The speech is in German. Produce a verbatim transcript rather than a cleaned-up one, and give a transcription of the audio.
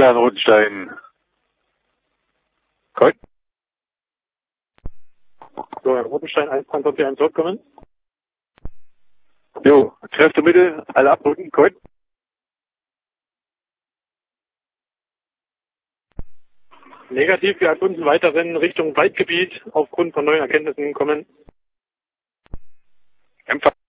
für Herrn Rotenstein. Gut. So, Herr Rotenstein, eins Panzer C eins zurückkommen. Jo, Kräfte Mitte, alle abrücken, gut. Negativ, wir erkunden weiterhin Richtung Waldgebiet aufgrund von neuen Erkenntnissen kommen. Empfang.